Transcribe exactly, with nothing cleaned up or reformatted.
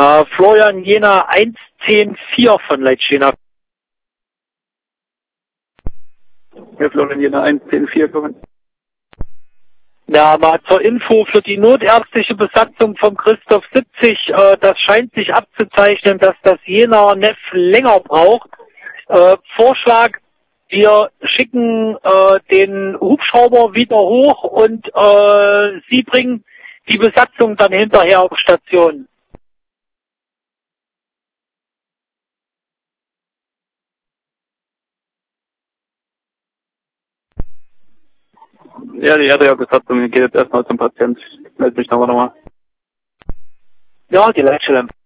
Äh, Florian Jena eins zehn vier von Leitstehner. Ja, Florian Jena eins zehn vier kommen. Ja, mal zur Info für die notärztliche Besatzung vom Christoph siebzig. Äh, das scheint sich abzuzeichnen, dass das Jena Neff länger braucht. Äh, Vorschlag, wir schicken äh, den Hubschrauber wieder hoch und äh, Sie bringen die Besatzung dann hinterher auf Station. Ja, die Erdbeerbesatzung geht jetzt erstmal zum Patient. Ich melde mich nochmal nochmal. Ja, die Leitstelle.